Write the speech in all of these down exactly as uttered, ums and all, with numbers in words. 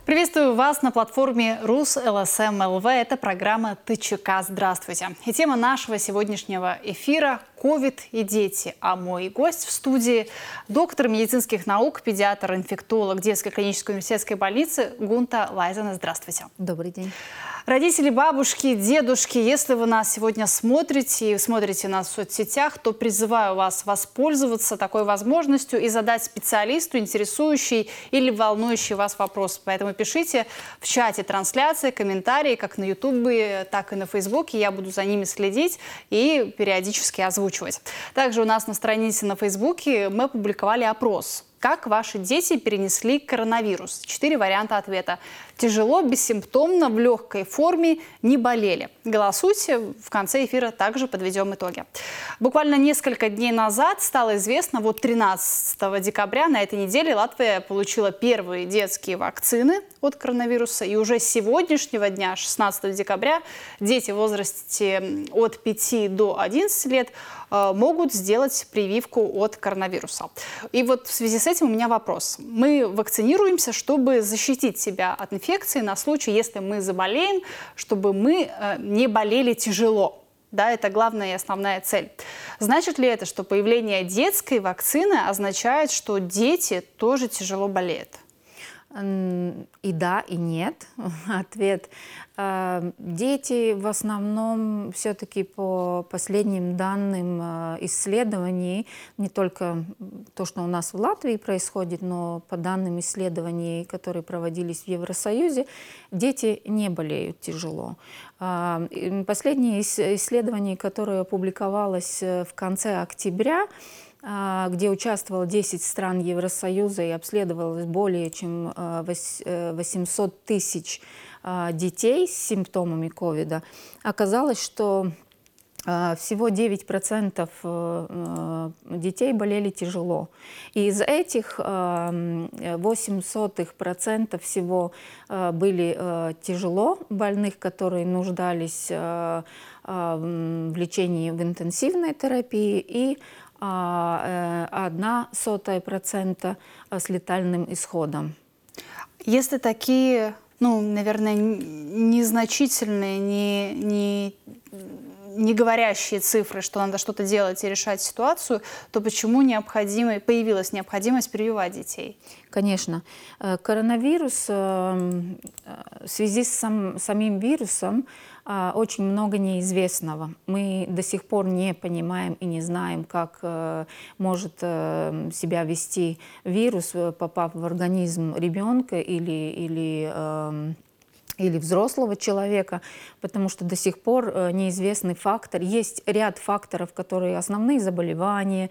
Приветствую вас на платформе Рус эл эс эм эл вэ. Это программа ТЧК. Здравствуйте. И тема нашего сегодняшнего эфира – ковид и дети. А мой гость в студии – доктор медицинских наук, педиатр, инфектолог детской клинической университетской больницы Гунта Лайзена. Здравствуйте. Добрый день. Родители, бабушки, дедушки, если вы нас сегодня смотрите и смотрите нас в соцсетях, то призываю вас воспользоваться такой возможностью и задать специалисту интересующий или волнующий вас вопрос. Поэтому пишите в чате трансляции, комментарии, как на Ютубе, так и на Фейсбуке. Я буду за ними следить и периодически озвучивать. Также у нас на странице на Фейсбуке мы опубликовали опрос. Как ваши дети перенесли коронавирус? Четыре варианта ответа. Тяжело, бессимптомно, в легкой форме, не болели. Голосуйте, в конце эфира также подведем итоги. Буквально несколько дней назад стало известно, вот тринадцатого декабря на этой неделе Латвия получила первые детские вакцины от коронавируса. И уже с сегодняшнего дня, шестнадцатого декабря, дети в возрасте от пяти до одиннадцати лет могут сделать прививку от коронавируса. И вот в связи с этим у меня вопрос. Мы вакцинируемся, чтобы защитить себя от инфекции на случай, если мы заболеем, чтобы мы не болели тяжело. Да, это главная и основная цель. Значит ли это, что появление детской вакцины означает, что дети тоже тяжело болеют? И да, и нет. Ответ. Дети в основном все-таки по последним данным исследований, не только то, что у нас в Латвии происходит, но по данным исследований, которые проводились в Евросоюзе, дети не болеют тяжело. Последнее исследование, которое опубликовалось в конце октября, где участвовало десять стран Евросоюза и обследовалось более чем восемьсот тысяч детей с симптомами ковида, оказалось, что всего девять процентов детей болели тяжело. И из этих восемь сотых процента всего были тяжело больных, которые нуждались в лечении в интенсивной терапии, и одна сотая процента с летальным исходом. Если такие, ну, наверное, незначительные, не, не, не говорящие цифры, что надо что-то делать и решать ситуацию, то почему необходимо, появилась необходимость прививать детей? Конечно. Коронавирус в связи с сам, самим вирусом очень много неизвестного. Мы до сих пор не понимаем и не знаем, как может себя вести вирус, попав в организм ребенка или, или или взрослого человека, потому что до сих пор неизвестный фактор. Есть ряд факторов, которые основные заболевания,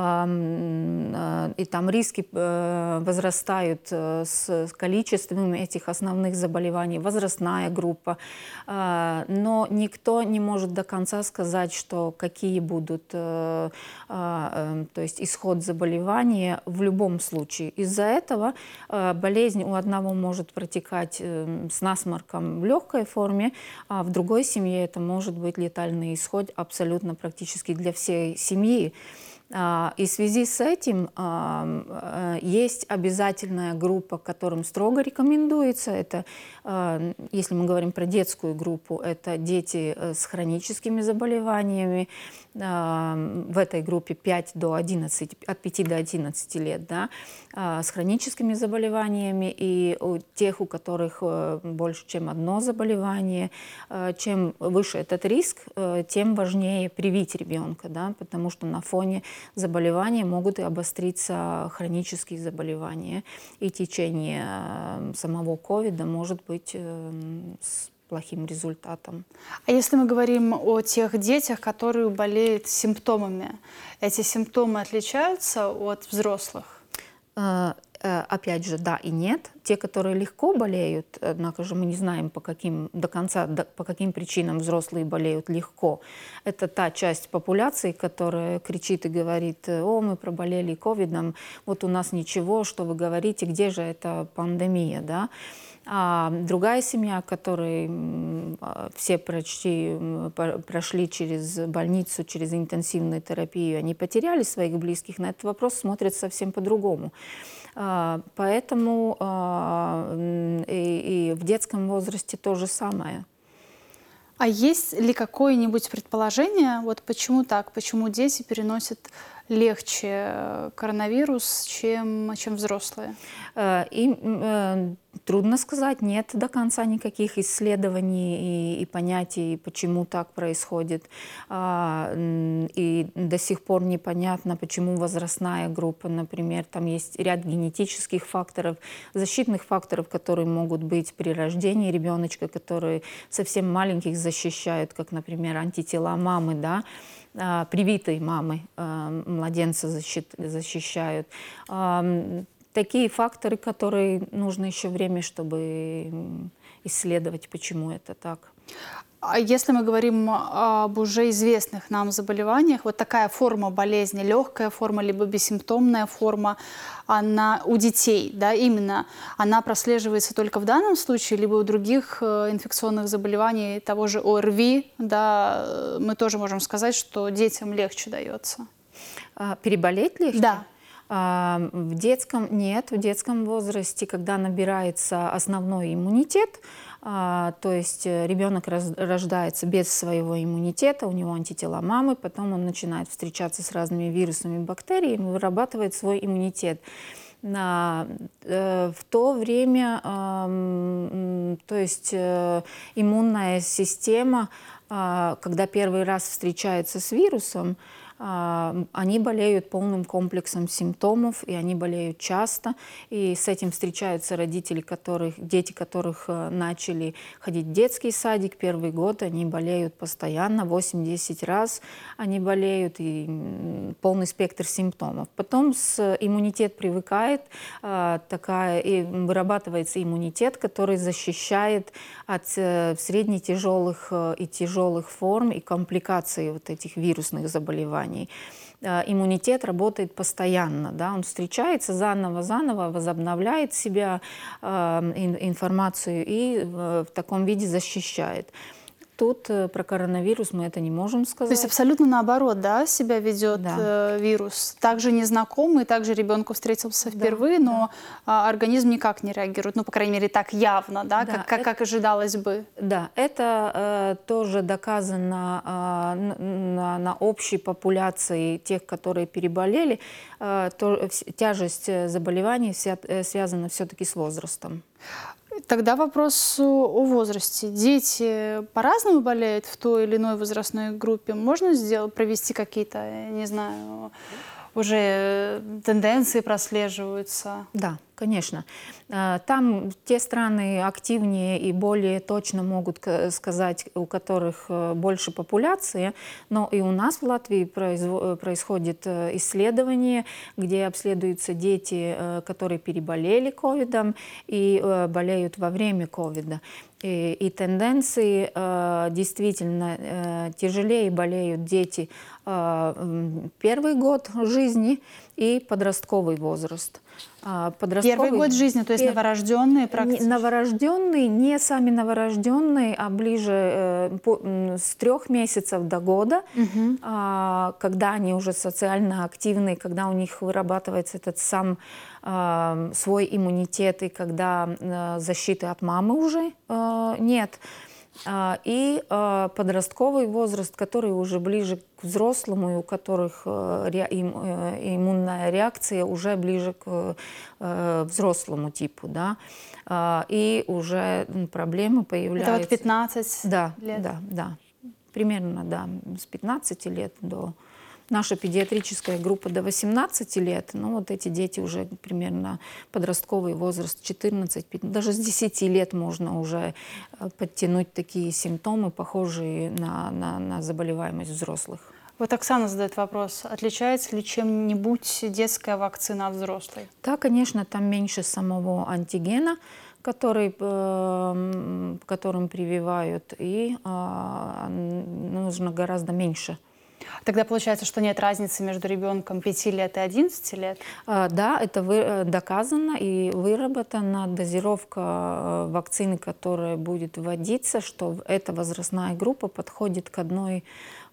и там риски возрастают с количеством этих основных заболеваний, возрастная группа. Но никто не может до конца сказать, что какие будут, то есть исход заболевания в любом случае. Из-за этого болезнь у одного может протекать с насморком в легкой форме, а в другой семье это может быть летальный исход абсолютно практически для всей семьи. И в связи с этим есть обязательная группа, которым строго рекомендуется. Это, если мы говорим про детскую группу, это дети с хроническими заболеваниями. В этой группе пять до одиннадцати, от пяти до одиннадцати лет, да, с хроническими заболеваниями. И у тех, у которых больше, чем одно заболевание, чем выше этот риск, тем важнее привить ребенка, да, потому что на фоне заболевания могут и обостриться хронические заболевания, и течение самого ковида может быть с плохим результатом. А если мы говорим о тех детях, которые болеют симптомами, эти симптомы отличаются от взрослых? Опять же, да и нет. Те, которые легко болеют, однако же мы не знаем, по каким, до конца, по каким причинам взрослые болеют легко. Это та часть популяции, которая кричит и говорит: о, мы проболели ковидом, вот у нас ничего, что вы говорите, где же эта пандемия, да? А другая семья, которой все почти прошли через больницу, через интенсивную терапию, они потеряли своих близких, на этот вопрос смотрят совсем по-другому. Поэтому и, и в детском возрасте то же самое. А есть ли какое-нибудь предположение, вот почему так, почему дети переносят легче коронавирус, чем, чем взрослые? И э, трудно сказать, нет до конца никаких исследований и, и понятий, почему так происходит. А, и до сих пор непонятно, почему возрастная группа, например, там есть ряд генетических факторов, защитных факторов, которые могут быть при рождении ребеночка, которые совсем маленьких защищают, как, например, антитела мамы, да, привитой мамы младенца защищают. Такие факторы, которые нужно еще время, чтобы исследовать, почему это так. А если мы говорим об уже известных нам заболеваниях, вот такая форма болезни, легкая форма, либо бессимптомная форма, она у детей, да, именно, она прослеживается только в данном случае, либо у других инфекционных заболеваний, того же О Р Ви, да, мы тоже можем сказать, что детям легче дается. Переболеть легче? Да. В детском нет, в детском возрасте, когда набирается основной иммунитет, то есть ребенок рождается без своего иммунитета, у него антитела мамы, потом он начинает встречаться с разными вирусами, бактериями, вырабатывает свой иммунитет. В то время, то есть иммунная система, когда первый раз встречается с вирусом, они болеют полным комплексом симптомов, и они болеют часто. И с этим встречаются родители, которых, дети которых начали ходить в детский садик первый год, они болеют постоянно, восемь-десять раз они болеют, и полный спектр симптомов. Потом с, иммунитет привыкает, такая, и вырабатывается иммунитет, который защищает от средне-тяжелых и тяжелых форм и компликаций вот этих вирусных заболеваний. Иммунитет работает постоянно, да, он встречается заново-заново, возобновляет себя, э, информацию и в таком виде защищает. Тут про коронавирус мы это не можем сказать. То есть абсолютно наоборот, да, себя ведет да. э, вирус. Также незнакомый, также ребенку встретился впервые, да, но да. организм никак не реагирует. Ну, по крайней мере, так явно, да, да как, как, это, как ожидалось бы. Да, это э, тоже доказано э, на, на общей популяции тех, которые переболели. Э, то, тяжесть заболеваний вся, э, связана все-таки с возрастом. Тогда вопрос о возрасте. Дети по-разному болеют в той или иной возрастной группе? Можно сделать, провести какие-то, не знаю, уже тенденции прослеживаются? Да, конечно. Там те страны активнее и более точно могут сказать, у которых больше популяции, но и у нас в Латвии происходит исследование, где обследуются дети, которые переболели ковидом и болеют во время ковида. И, и тенденции э, действительно э, тяжелее болеют дети э, первый год жизни и подростковый возраст. Первый год жизни, то есть пер... новорожденные практически? Новорожденные, не сами новорожденные, а ближе э, по, с трех месяцев до года, угу. э, когда они уже социально активны, когда у них вырабатывается этот сам э, свой иммунитет, и когда э, защиты от мамы уже э, нет. И э, подростковый возраст, который уже ближе к взрослому, и у которых э, ре, им, э, иммунная реакция уже ближе к э, взрослому типу, да, э, и уже проблемы появляются. Это вот пятнадцать да, лет? Да, да, примерно, да, с пятнадцати лет до... Наша педиатрическая группа до восемнадцати лет, ну вот эти дети уже примерно подростковый возраст, четырнадцать, пятнадцать, даже с десяти лет можно уже подтянуть такие симптомы, похожие на, на, на заболеваемость взрослых. Вот Оксана задает вопрос, отличается ли чем-нибудь детская вакцина от взрослой? Да, конечно, там меньше самого антигена, который, э, которым прививают, и э, нужно гораздо меньше. Тогда получается, что нет разницы между ребенком пяти лет и одиннадцати лет? Да, это вы, доказано и выработана дозировка вакцины, которая будет вводиться, что эта возрастная группа подходит к одной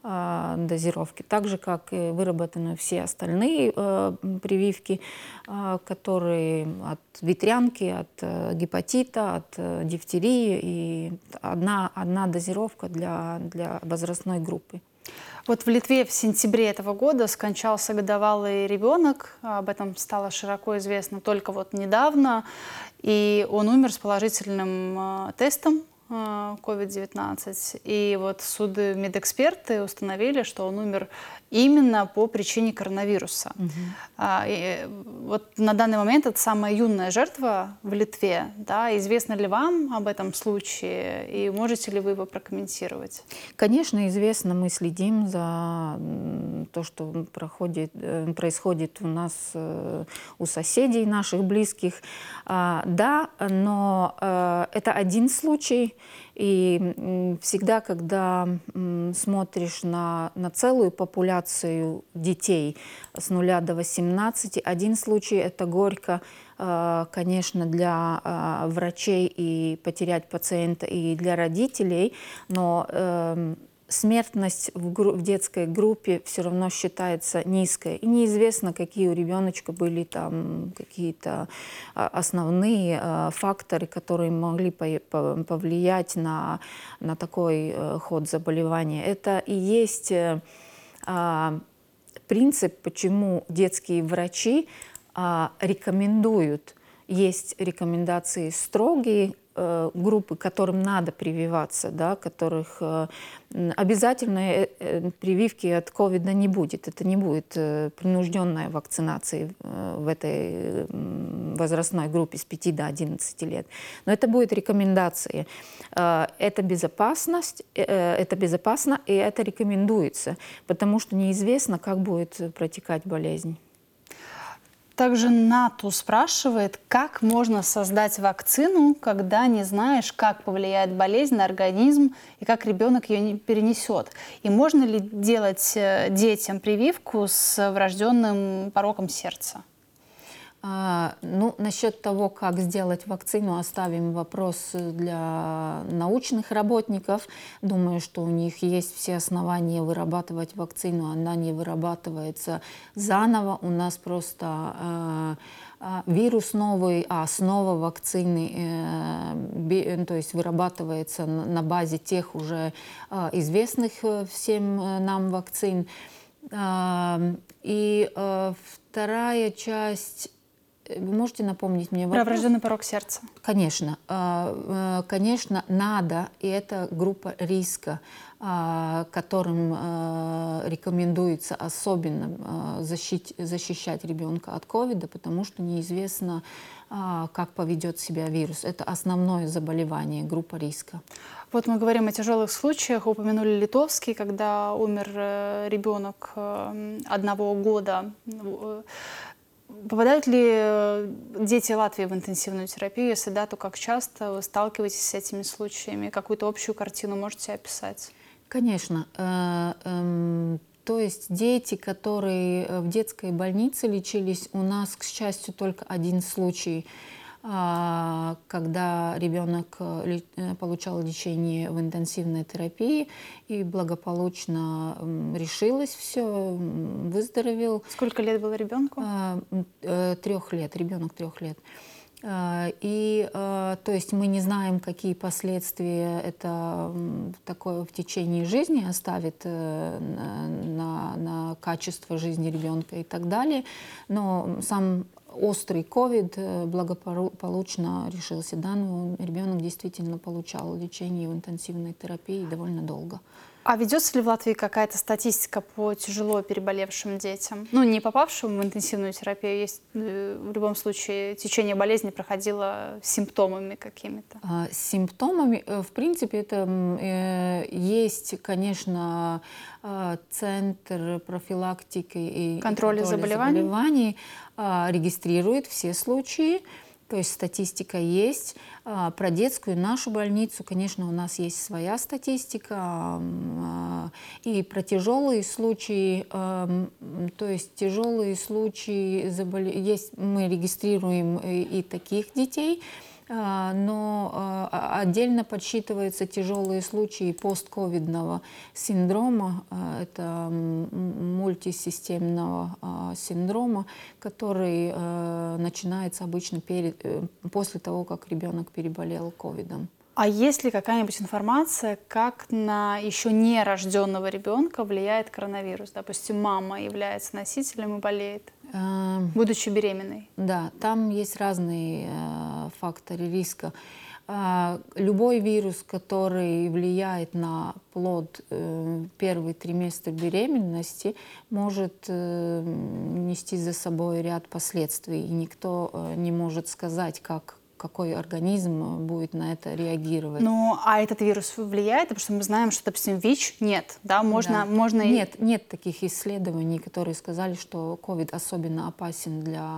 дозировки, так же, как и выработаны все остальные прививки, которые от ветрянки, от гепатита, от дифтерии, и одна, одна дозировка для, для возрастной группы. Вот в Литве в сентябре этого года скончался годовалый ребенок. Об этом стало широко известно только вот недавно. И он умер с положительным тестом ковид девятнадцать. И вот судмедэксперты установили, что он умер именно по причине коронавируса. Угу. А, и вот на данный момент это самая юная жертва в Литве. Да? Известно ли вам об этом случае и можете ли вы его прокомментировать? Конечно, известно. Мы следим за то, что проходит, происходит у нас, у соседей наших близких. Да, но это один случай. И всегда, когда смотришь на, на целую популяцию детей с нуля до восемнадцати, один случай — это горько, конечно, для врачей и потерять пациента, и для родителей, но смертность в, в детской группе все равно считается низкой. И неизвестно, какие у ребеночка были там какие-то основные факторы, которые могли повлиять на, на такой ход заболевания. Это и есть принцип, почему детские врачи рекомендуют. Есть рекомендации строгие, группы, которым надо прививаться, да, которых э, обязательно э, прививки от ковида не будет. Это не будет э, принужденная вакцинация э, в этой э, возрастной группе с пяти до одиннадцати лет. Но это будет рекомендации. Э, это безопасность, э, это безопасно, и это рекомендуется, потому что неизвестно, как будет протекать болезнь. Также НАТО спрашивает, как можно создать вакцину, когда не знаешь, как повлияет болезнь на организм и как ребенок ее не перенесет. И можно ли делать детям прививку с врожденным пороком сердца? А, ну, насчет того, как сделать вакцину, оставим вопрос для научных работников. Думаю, что у них есть все основания вырабатывать вакцину. Она не вырабатывается заново. У нас просто э, э, вирус новый, а основа вакцины э, би, то есть вырабатывается на, на базе тех уже э, известных всем нам вакцин. Э, и э, вторая часть... Вы можете напомнить мне вопрос? Про врожденный порок сердца. Конечно. Конечно, надо, и это группа риска, которым рекомендуется особенно защищать ребенка от ковида, потому что неизвестно, как поведет себя вирус. Это основное заболевание, группа риска. Вот мы говорим о тяжелых случаях. Упомянули литовский, когда умер ребенок одного года. Попадают ли дети Латвии в интенсивную терапию? Если да, то как часто вы сталкиваетесь с этими случаями? Какую-то общую картину можете описать? Конечно. То есть дети, которые в детской больнице лечились, у нас, к счастью, только один случай, когда ребенок получал лечение в интенсивной терапии и благополучно решилось все, выздоровел. Сколько лет было ребенку? Трех лет, ребенок трех лет. И то есть мы не знаем, какие последствия это такое в течение жизни оставит на, на качество жизни ребенка и так далее. Но сам острый ковид благополучно решился. Да, но ребенок действительно получал лечение в интенсивной терапии довольно долго. А ведется ли в Латвии какая-то статистика по тяжело переболевшим детям? Ну, не попавшим в интенсивную терапию, есть в любом случае течение болезни проходило с симптомами какими-то? А, с симптомами, в принципе, это э, есть, конечно, Центр профилактики и контроля заболеваний, заболеваний э, регистрирует все случаи. То есть статистика есть. Про детскую нашу больницу, конечно, у нас есть своя статистика. И про тяжелые случаи, то есть тяжелые случаи, есть, мы регистрируем и таких детей. А, но а, отдельно подсчитываются тяжелые случаи постковидного синдрома. А, Это м, мультисистемного а, синдрома, который а, начинается обычно перед, э, после того, как ребенок переболел ковидом. А есть ли какая-нибудь информация, как на еще нерожденного ребенка влияет коронавирус? Допустим, мама является носителем и болеет, А, будучи беременной. Да, там есть разные э, факторы риска. А, любой вирус, который влияет на плод э, первый триместр беременности, может э, нести за собой ряд последствий. И никто э, не может сказать, как, какой организм будет на это реагировать. Ну, а этот вирус влияет? Потому что мы знаем, что, допустим, ВИЧ нет, да, можно, Да. можно и- Нет, нет таких исследований, которые сказали, что ковид особенно опасен для,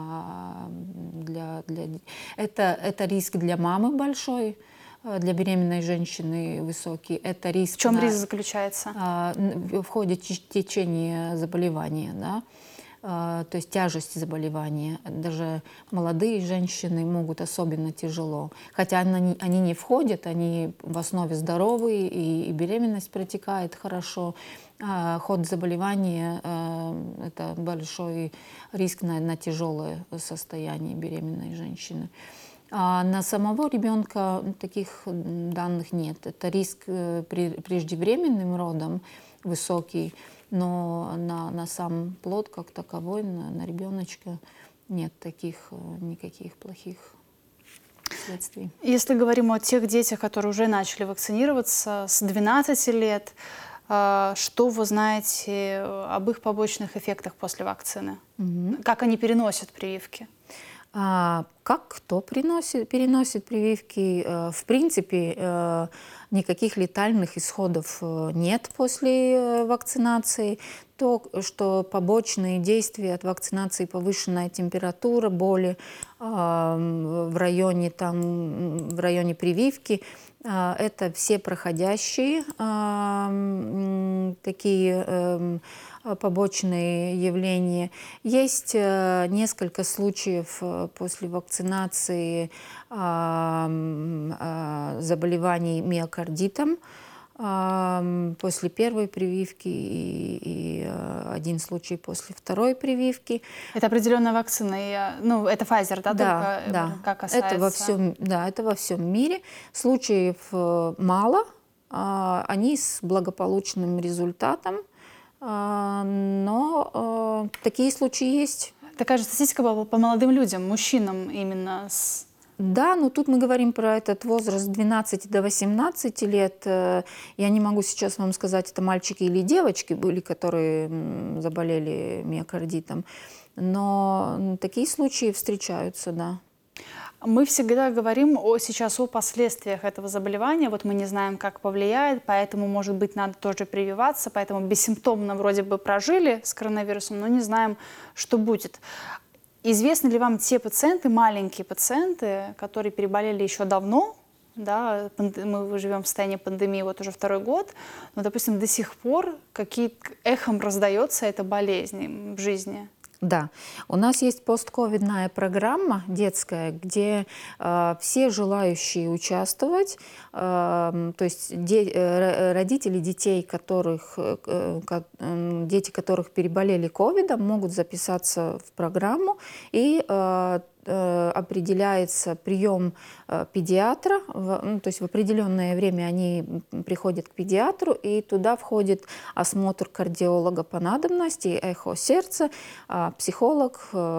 для, для... Это, это риск для мамы большой, э, для беременной женщины высокий. Это риск В чем на- риск заключается? а, н- в ходе теч- течения заболевания, да. А, то есть тяжесть заболевания. Даже молодые женщины могут особенно тяжело. Хотя они, они не входят, они в основе здоровые, и, и беременность протекает хорошо. А ход заболевания а, – это большой риск на, на тяжелое состояние беременной женщины. А на самого ребенка таких данных нет. Это риск э, при преждевременным родом высокий, но на, на сам плод как таковой, на, на ребеночка нет таких э, никаких плохих следствий. Если говорим о тех детях, которые уже начали вакцинироваться с двенадцати лет, э, что вы знаете об их побочных эффектах после вакцины? Мгм. Как они переносят прививки? А как кто приносит, переносит прививки? Э, В принципе, э, никаких летальных исходов э, нет после э, вакцинации. То, что побочные действия от вакцинации, повышенная температура, боли а, м, в районе, там, м, в районе прививки, а, это все проходящие а, м, такие эм, а, побочные явления. Есть э, несколько случаев э, после вакцинации а, м, а, заболеваний миокардитом а, м, после первой прививки и, и э, один случай после второй прививки. Это определенная вакцина, и, э, ну, это Pfizer, да, Да, только э, да. как касается... Это во всем, да, это во всем мире. Случаев э, мало, а, они с благополучным результатом, а, но э, такие случаи есть. Такая же статистика была по молодым людям, мужчинам именно с... Да, но тут мы говорим про этот возраст с двенадцати до восемнадцати лет. Э, Я не могу сейчас вам сказать, это мальчики или девочки были, которые м, заболели миокардитом, но м, такие случаи встречаются, да. Мы всегда говорим о, сейчас о последствиях этого заболевания. Вот мы не знаем, как повлияет, поэтому, может быть, надо тоже прививаться. Поэтому бессимптомно вроде бы прожили с коронавирусом, но не знаем, что будет. Известны ли вам те пациенты, маленькие пациенты, которые переболели еще давно? Да, панд- мы живем в состоянии пандемии вот уже второй год, но, допустим, до сих пор какие эхом раздается эта болезнь в жизни? Да, у нас есть постковидная программа детская, где э, все желающие участвовать, э, то есть де, э, родители детей, которых, э, ко- э, дети которых переболели ковидом, могут записаться в программу, и э, э, определяется прием э, педиатра, в- ну, то есть в определенное время они приходят к педиатру, и туда входит осмотр кардиолога по надобности, эхо сердца, а, психолог, э,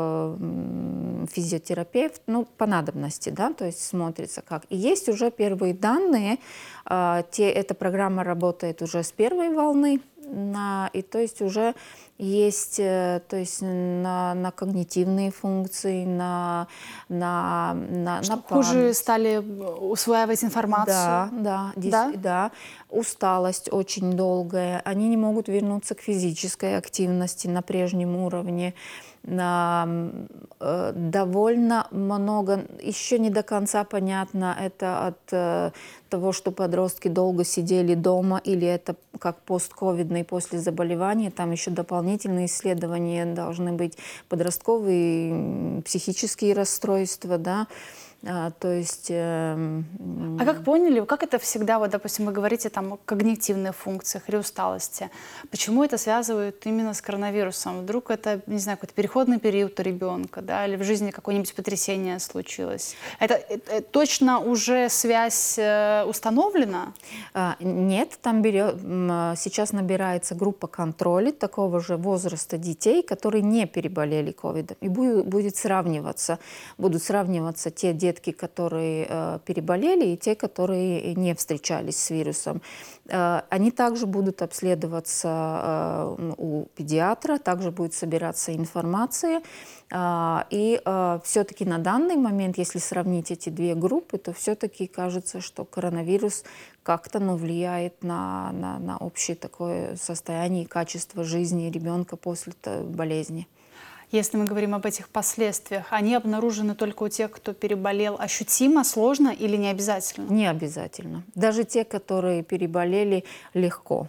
м, физиотерапевт, ну, по надобности, да, то есть смотрится как. И есть уже первые данные, а, те, эта программа работает уже с первой волны, на, и то есть уже есть, э, то есть на, на когнитивные функции, на, на, на, Что на хуже память. стали усваивать информацию? Да, да, дес- Да? да. Усталость очень долгая. Они не могут вернуться к физической активности на прежнем уровне. На, э, довольно много, еще не до конца понятно, это от э, того, что подростки долго сидели дома, или это как постковидный после заболевания. Там еще дополнительные исследования должны быть, подростковые м, психические расстройства, да. А, то есть... э, А как поняли, как это всегда, вот, допустим, вы говорите там о когнитивных функциях или усталости, почему это связывают именно с коронавирусом? Вдруг это, не знаю, какой-то переходный период у ребенка, да, или в жизни какое-нибудь потрясение случилось? Это, это точно уже связь э, установлена? А, Нет, там берет, м, сейчас набирается группа контроля такого же возраста детей, которые не переболели ковидом. И бу- будет сравниваться, будут сравниваться те детки, которые э, переболели, и те, которые не встречались с вирусом. Э, они также будут обследоваться э, у педиатра, также будет собираться информация. А, И э, все-таки на данный момент, если сравнить эти две группы, то все-таки кажется, что коронавирус как-то ну, влияет на, на, на общее такое состояние и качество жизни ребенка после т- болезни. Если мы говорим об этих последствиях, они обнаружены только у тех, кто переболел ощутимо, сложно или не обязательно? Не обязательно. Даже те, которые переболели легко.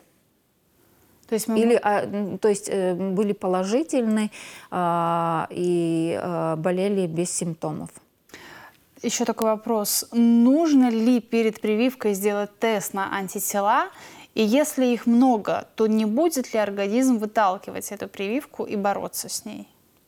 То есть мы... Или, а, м, то есть э, были положительны а, и а, болели без симптомов. Еще такой вопрос. Нужно ли перед прививкой сделать тест на антитела? И если их много, то не будет ли организм выталкивать эту прививку и бороться с ней?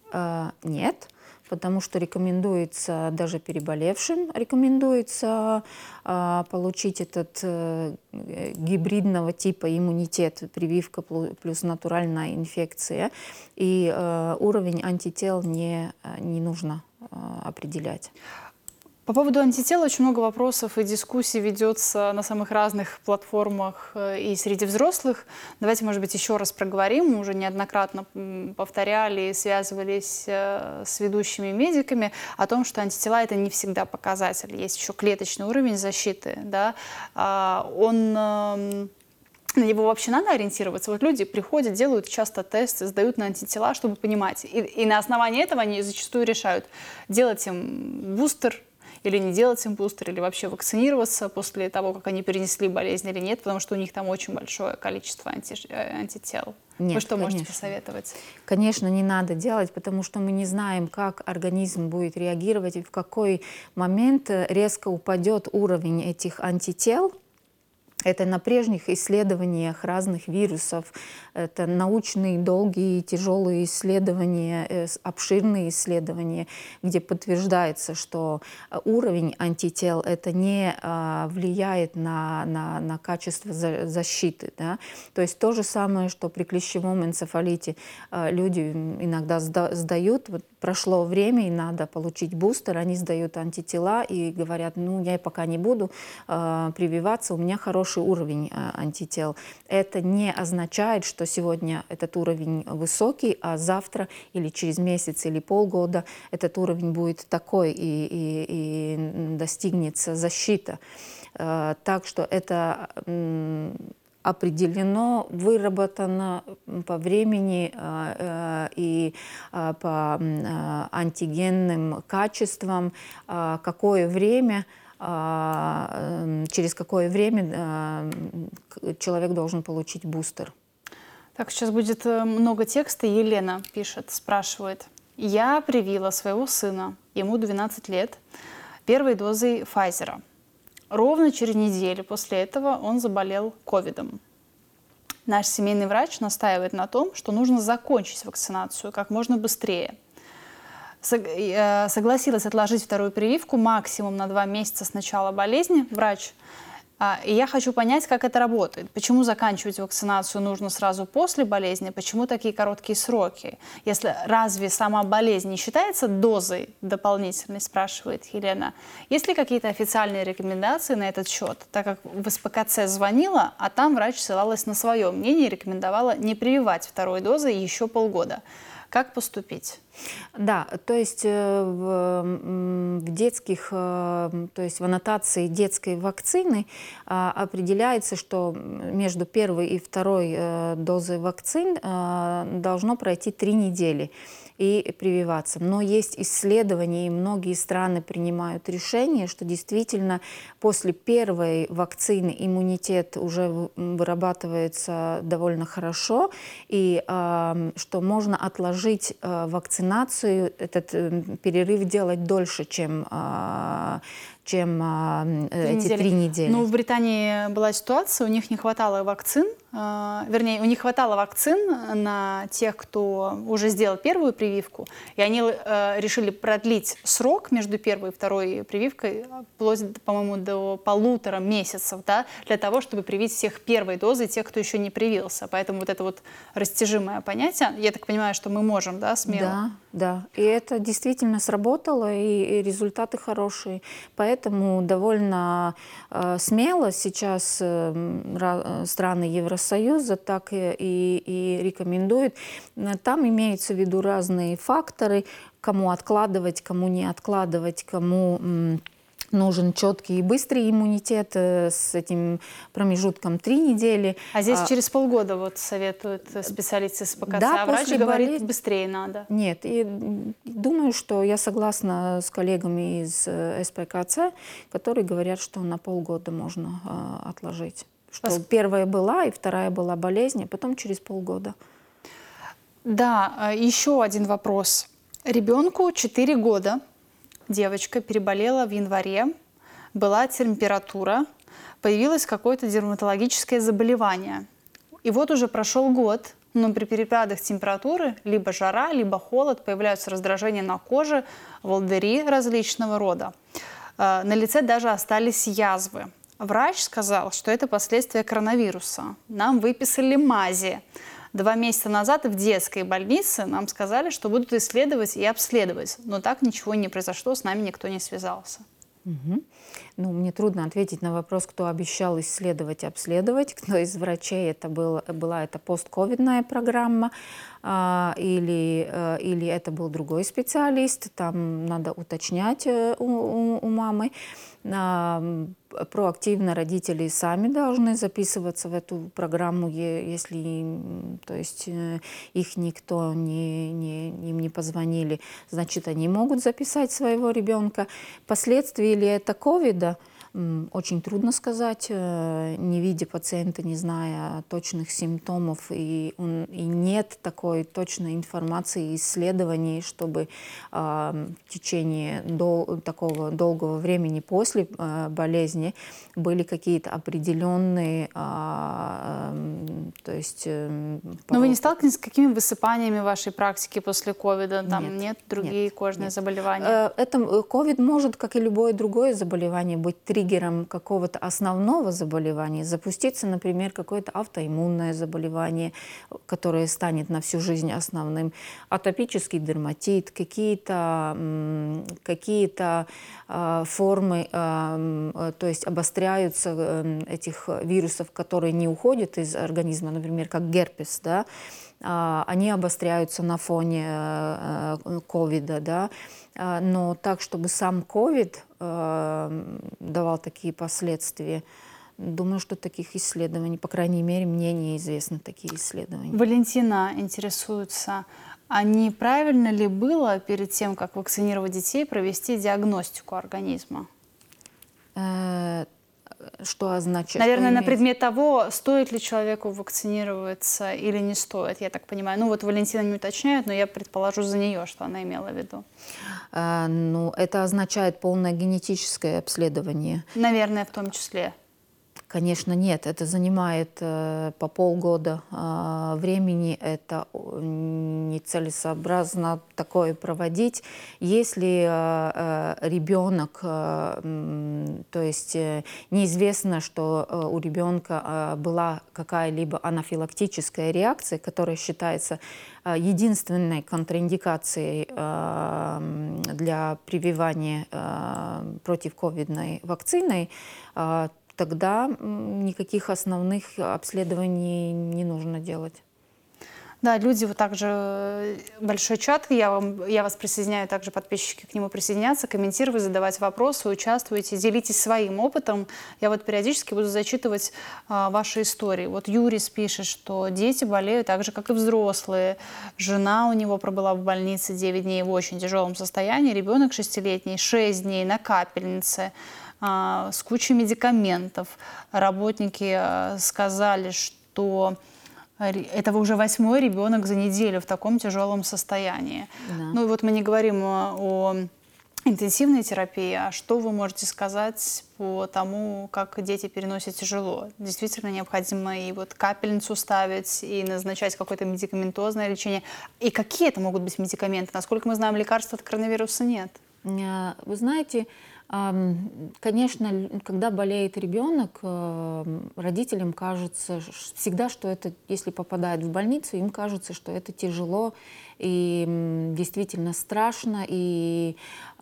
А, Нет, потому что рекомендуется даже переболевшим, рекомендуется а, получить этот э, гибридного типа иммунитет, прививка плю- плюс натуральная инфекция, и э, уровень антител не, не нужно э, определять. По поводу антител очень много вопросов и дискуссий ведется на самых разных платформах э, и среди взрослых. Давайте, может быть, еще раз проговорим. Мы уже неоднократно м, повторяли и связывались э, с ведущими медиками о том, что антитела – это не всегда показатель. Есть еще клеточный уровень защиты. Да? А, он... эм, На него вообще надо ориентироваться. Вот люди приходят, делают часто тесты, сдают на антитела, чтобы понимать. И, и на основании этого они зачастую решают, делать им бустер или не делать им бустер, или вообще вакцинироваться после того, как они перенесли болезнь или нет, потому что у них там очень большое количество анти, э, антител. Нет, Вы что можете конечно. посоветовать? Конечно, не надо делать, потому что мы не знаем, как организм будет реагировать и в какой момент резко упадет уровень этих антител. Это на прежних исследованиях разных вирусов, это научные, долгие, тяжелые исследования, э, с- обширные исследования, где подтверждается, что э, уровень антител это не а, влияет на, на, на качество за- защиты. Да? То есть то же самое, что при клещевом энцефалите э, люди иногда сда- сдают, вот прошло время и надо получить бустер, они сдают антитела и говорят, ну я пока не буду э, прививаться, у меня хороший уровень э, антител. Это не означает, что сегодня этот уровень высокий, а завтра или через месяц или полгода этот уровень будет такой и, и, и достигнется защита. Э, так что это м, определено, выработано по времени э, э, и э, по э, антигенным качествам, э, какое время, э, через какое время э, человек должен получить бустер. Так, сейчас будет э, много текста. Елена пишет, спрашивает. Я привила своего сына, ему двенадцать лет, первой дозой Pfizer. Ровно через неделю после этого он заболел ковидом. Наш семейный врач настаивает на том, что нужно закончить вакцинацию как можно быстрее. Сог- э, Согласилась отложить вторую прививку максимум на два месяца с начала болезни врач. А, И я хочу понять, как это работает. Почему заканчивать вакцинацию нужно сразу после болезни? Почему такие короткие сроки? Если разве сама болезнь не считается дозой дополнительной, спрашивает Елена. Есть ли какие-то официальные рекомендации на этот счет? Так как в эс пэ ка цэ звонила, а там врач ссылалась на свое мнение и рекомендовала не прививать второй дозой еще полгода. Как поступить? Да, то есть э, в, м, в детских, э, то есть в аннотации детской вакцины а, определяется, что между первой и второй э, дозой вакцин э, должно пройти три недели. и прививаться. Но есть исследования, и многие страны принимают решение, что действительно после первой вакцины иммунитет уже вырабатывается довольно хорошо, и э, что можно отложить э, вакцинацию, этот э, перерыв делать дольше, чем, э, чем э, эти недели. три недели. Ну, в Британии была ситуация, у них не хватало вакцин, э, вернее, у них хватало вакцин на тех, кто уже сделал первую прививку, и они э, решили продлить срок между первой и второй прививкой, вплоть, по-моему, до полутора месяцев, да, для того, чтобы привить всех первой дозой, тех, кто еще не привился. Поэтому вот это вот растяжимое понятие, я так понимаю, что мы можем, да, смело? Да, да. И это действительно сработало, и, и результаты хорошие. Поэтому довольно э, смело сейчас э, страны Евросоюза так и, и, и рекомендуют. Там имеются в виду разные факторы, кому откладывать, кому не откладывать, кому м, нужен четкий и быстрый иммунитет э, с этим промежутком три недели. А здесь а, через полгода вот советуют специалисты с ПКЦ, да, а врач после говорит, болезни... быстрее надо. Нет, и думаю, что я согласна с коллегами из э, СПКЦ, которые говорят, что на полгода можно э, отложить. Что Пос... первая была, и вторая была болезнь, а потом через полгода. Да, еще один вопрос. Ребенку четыре года. Девочка переболела в январе, была температура, появилось какое-то дерматологическое заболевание. И вот уже прошел год, но при перепадах температуры либо жара, либо холод, появляются раздражения на коже, волдыри различного рода. На лице даже остались язвы. Врач сказал, что это последствия коронавируса. Нам выписали мази. Два месяца назад в детской больнице нам сказали, что будут исследовать и обследовать. Но так ничего не произошло, с нами никто не связался. Угу. Ну, мне трудно ответить на вопрос, кто обещал исследовать и обследовать, кто из врачей. Это был, была это постковидная программа а, или, а, или это был другой специалист. Там надо уточнять у, у, у мамы. А, проактивно родители сами должны записываться в эту программу, если, то есть, их никто не, не, им не позвонили, значит, они могут записать своего ребенка. Последствия ли это ковида? Очень трудно сказать, не видя пациента, не зная точных симптомов, и, он, и нет такой точной информации, исследований, чтобы э, в течение дол такого долгого времени после э, болезни были какие-то определенные, э, э, то есть... Э, Но вы не сталкивались с какими высыпаниями в вашей практике после ковида? Там нет, нет другие нет, кожные нет. заболевания? Это ковид может, как и любое другое заболевание, быть триггером какого-то основного заболевания, запуститься, например, какое-то автоиммунное заболевание, которое станет на всю жизнь основным, атопический дерматит, какие-то какие-то э, формы, э, то есть обостряются э, этих вирусов, которые не уходят из организма, например, как герпес, да, они обостряются на фоне ковида, да, но так, чтобы сам ковид давал такие последствия, думаю, что таких исследований, по крайней мере, мне неизвестны такие исследования. Валентина интересуется, а не правильно ли было перед тем, как вакцинировать детей, провести диагностику организма? Что означает? Наверное, что на предмет того, стоит ли человеку вакцинироваться или не стоит, я так понимаю. Ну вот Валентина не уточняет, но я предположу за нее, что она имела в виду. А, ну, это означает полное генетическое обследование. Наверное, в том числе. Конечно, нет. Это занимает э, по полгода э, времени. Это нецелесообразно такое проводить. Если э, э, ребенок, э, то есть э, неизвестно, что э, у ребенка э, была какая-либо анафилактическая реакция, которая считается э, единственной контраиндикацией э, для прививания э, противоковидной вакциной, э, тогда никаких основных обследований не нужно делать. Да, люди вот также, большой чат, я, вам, я вас присоединяю, также подписчики к нему присоединяться, комментировать, задавать вопросы, участвуйте, делитесь своим опытом. Я вот периодически буду зачитывать а, ваши истории. Вот Юрис пишет, что дети болеют так же, как и взрослые. Жена у него пробыла в больнице девять дней в очень тяжелом состоянии, ребенок шестилетний шесть дней на капельнице, а, с кучей медикаментов. Работники а, сказали, что это уже восьмой ребенок за неделю в таком тяжелом состоянии. Да. Ну и вот мы не говорим о, о интенсивной терапии, а что вы можете сказать по тому, как дети переносят тяжело? Действительно необходимо и вот капельницу ставить, и назначать какое-то медикаментозное лечение. И какие это могут быть медикаменты? Насколько мы знаем, лекарств от коронавируса нет. Вы знаете, конечно, когда болеет ребенок, родителям кажется всегда, что это, если попадает в больницу, им кажется, что это тяжело и действительно страшно. И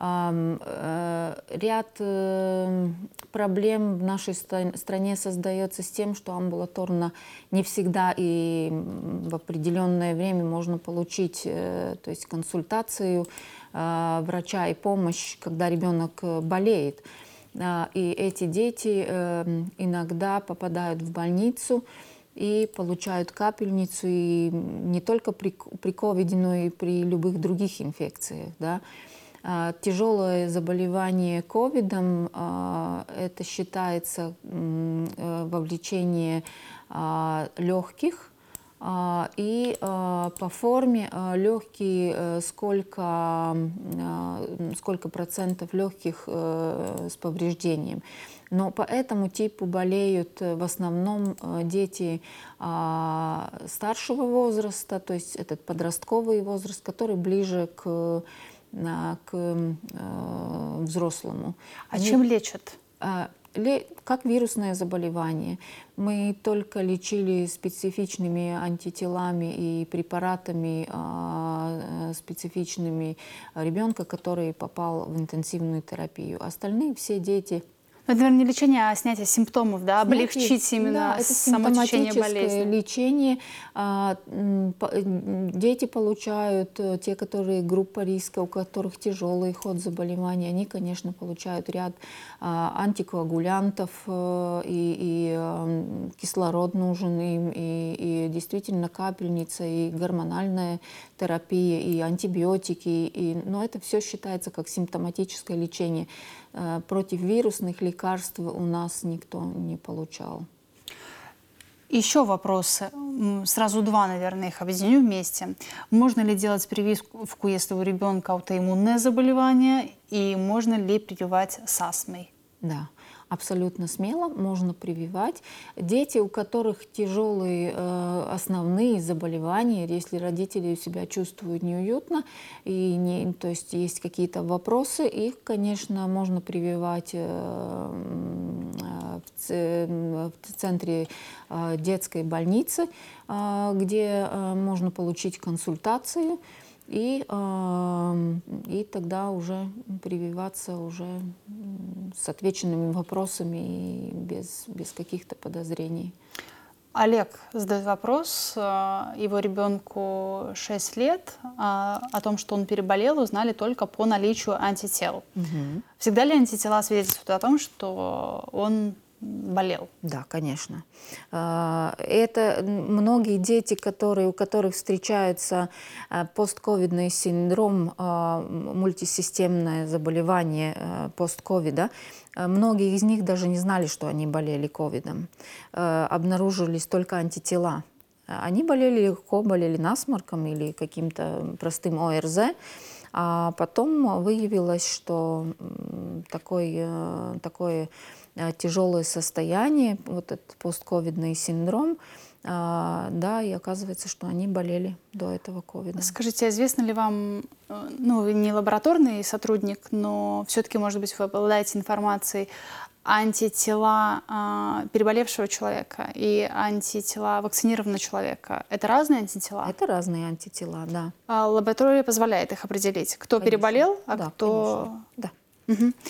ряд проблем в нашей стране создается с тем, что амбулаторно не всегда и в определенное время можно получить, то есть консультацию врача и помощь, когда ребенок болеет. И эти дети иногда попадают в больницу и получают капельницу, и не только при, при ковиде, но и при любых других инфекциях. Да. Тяжелое заболевание ковидом, это считается вовлечение легких, и по форме легкие, сколько, сколько процентов легких с повреждением. Но по этому типу болеют в основном дети старшего возраста, то есть этот подростковый возраст, который ближе к, к взрослому. А Они... чем лечат? Как вирусное заболевание. Мы только лечили специфичными антителами и препаратами а, специфичными ребенка, который попал в интенсивную терапию. Остальные все дети... Это, наверное, не лечение, а снятие симптомов, да? Облегчить именно да, это само течение болезни. Лечение. Дети получают, те, которые группа риска, у которых тяжелый ход заболевания, они, конечно, получают ряд антикоагулянтов, и, и кислород нужен им, и, и действительно капельница, и гормональная терапия, и антибиотики. И, но это все считается как симптоматическое лечение. Против вирусных лекарств у нас никто не получал. Еще вопросы. Сразу два, наверное, их объединю вместе. Можно ли делать прививку, если у ребенка аутоиммунное заболевание? И можно ли прививать с астмой? Да. Абсолютно смело можно прививать. Дети, у которых тяжелые э, основные заболевания, если родители себя чувствуют неуютно, и не, то есть есть какие-то вопросы, их, конечно, можно прививать э, в, в центре э, детской больницы, э, где э, можно получить консультацию. И, э, и тогда уже прививаться уже с отвеченными вопросами и без, без каких-то подозрений. Олег задает вопрос. Его ребенку шесть лет. О том, что он переболел, узнали только по наличию антител. Угу. Всегда ли антитела свидетельствуют о том, что он болел? Да, конечно. Это многие дети, которые, у которых встречается постковидный синдром, мультисистемное заболевание постковида, многие из них даже не знали, что они болели ковидом. Обнаружились только антитела. Они болели легко, болели насморком или каким-то простым ОРЗ. А потом выявилось, что такой, такое тяжелое состояние, вот этот постковидный синдром, да, и оказывается, что они болели до этого ковида. Скажите, известно ли вам, ну, вы не лабораторный сотрудник, но все-таки, может быть, вы обладаете информацией, антитела э, переболевшего человека и антитела вакцинированного человека — это разные антитела? Это разные антитела, да. А лаборатория позволяет их определить, кто конечно. Переболел, а да, кто... Да. Угу.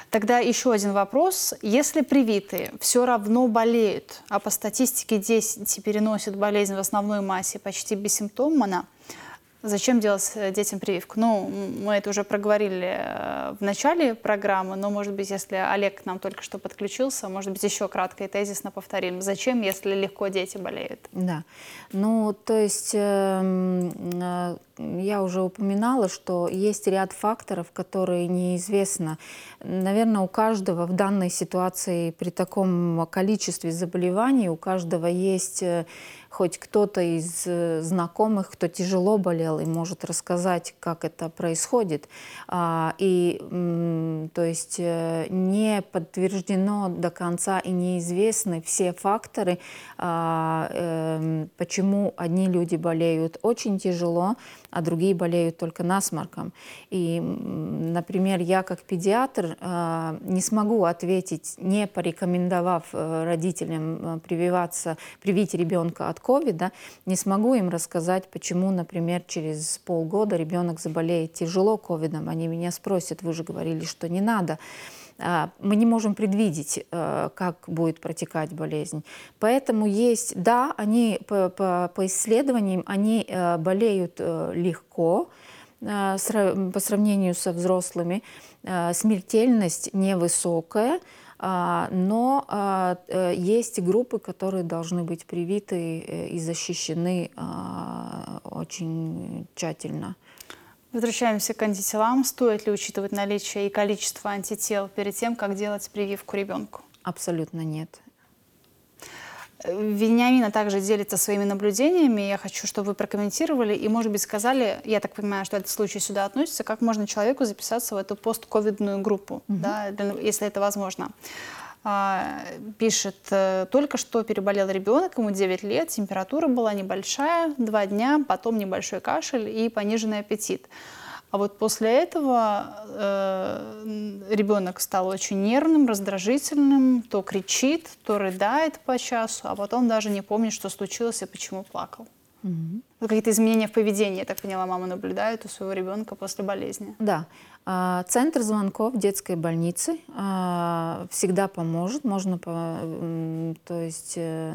Тогда еще один вопрос. Если привитые все равно болеют, а по статистике дети переносят болезнь в основной массе почти бессимптомно, зачем делать детям прививку? Ну, мы это уже проговорили в начале программы, но, может быть, если Олег к нам только что подключился, может быть, еще кратко и тезисно повторим. Зачем, если легко дети болеют? Да. Ну, то есть э, э, я уже упоминала, что есть ряд факторов, которые неизвестно. Наверное, у каждого в данной ситуации при таком количестве заболеваний, у каждого есть э, хоть кто-то из э, знакомых, кто тяжело болел и может рассказать, как это происходит. А, и, м, то есть э, не подтверждено до конца и неизвестны все факторы, а, э, почему одни люди болеют очень тяжело, а другие болеют только насморком. И, например, я как педиатр э, не смогу ответить, не порекомендовав э, родителям э, прививаться, привить ребенка от ковида, не смогу им рассказать, почему, например, через полгода ребенок заболеет тяжело ковидом. Они меня спросят, вы же говорили, что не надо. Мы не можем предвидеть, как будет протекать болезнь. Поэтому есть, да, они по, по, по исследованиям, они болеют легко по сравнению со взрослыми. Смертельность невысокая, но есть группы, которые должны быть привиты и защищены очень тщательно. Возвращаемся к антителам. Стоит ли учитывать наличие и количество антител перед тем, как делать прививку ребенку? Абсолютно нет. Вениамина также делится своими наблюдениями. Я хочу, чтобы вы прокомментировали и, может быть, сказали, я так понимаю, что этот случай сюда относится, как можно человеку записаться в эту постковидную группу, угу. да, если это возможно. Пишет, только что переболел ребенок, ему девять лет, температура была небольшая, два дня, потом небольшой кашель и пониженный аппетит. А вот после этого э, ребенок стал очень нервным, раздражительным, то кричит, то рыдает по часу, а потом даже не помнит, что случилось и почему плакал. Mm-hmm. Какие-то изменения в поведении, я так поняла, мама наблюдает у своего ребенка после болезни. Да. Центр звонков детской больницы всегда поможет. Можно, то есть,